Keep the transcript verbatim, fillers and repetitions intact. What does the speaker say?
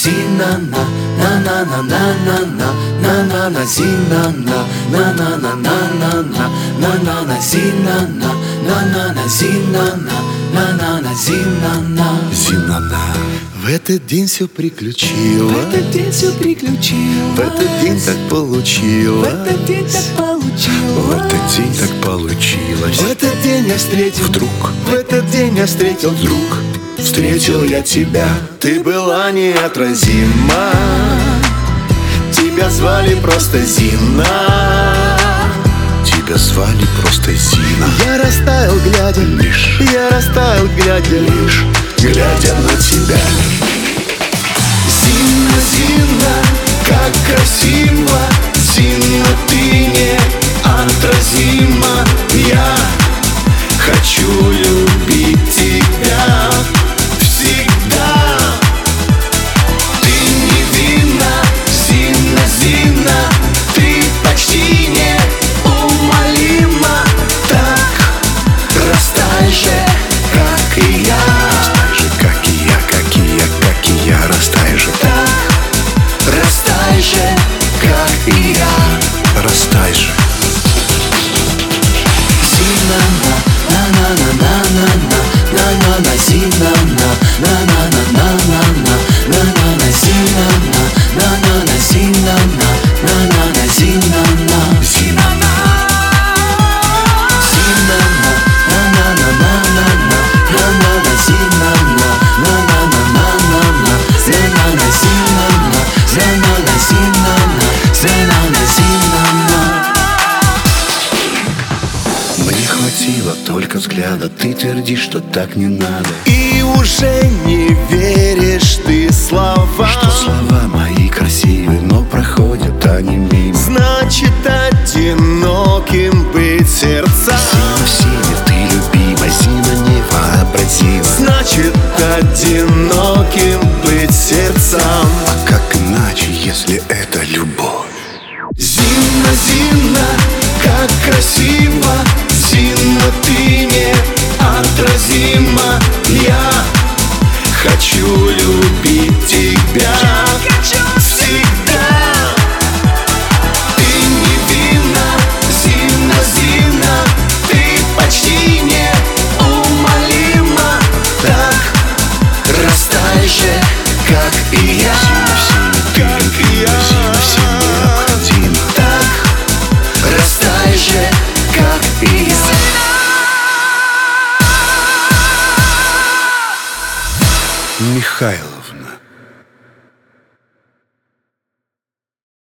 зина на на на на на на на на на на зина на на на на на на на на на на зина на на на на зина на на на на зина на Зинана. В этот день все приключилось, В этот день все приключилось, в этот день так получилось, В этот день так получилось, в этот день так получилось. В этот день я встретил Вдруг В этот день я встретил вдруг Встретил я тебя, ты была неотразима. Тебя звали просто Зина. Тебя звали просто Зина. Я растаял, глядя Лишь, Я растаял, глядя лишь, глядя на тебя. Зина, Зина, как красиво. Зина, ты неотразима. Я хочу любить тебя всегда. Ты невинна, Зина, Зина, ты почти неумолима. Так растай же, как и я. Растай же, как и я, как и я, как и я. Растай же, Так растай же, как и я. растай же. Зина на на на на на на на на на Зина на на на на на на на на на на Зина на на на на Зина на на на на Зина на Зина на. Зина на на на на на на на на на Зина на на на на на на на на на Зина на на на Зина на на на Зина на. Мне хватило только взгляда, ты твердишь, что так не надо. И уже не веришь ты словам, Что слова мои красивые, но проходят они мимо. значит одиноким быть сердцам. Зина в силе, ты любима, Зина невообразима. Значит одиноким быть сердцам. А как иначе, если это любовь? Зина, Зина, как красиво. Зина, ты неотразима. Я хочу любить тебя всегда. Ты невинна, Зина, Зина, ты почти неумолима. Так растай же, как и я. Зина в силе, ты любима, Зина всем необходима. Так растай же, как и я. Михаил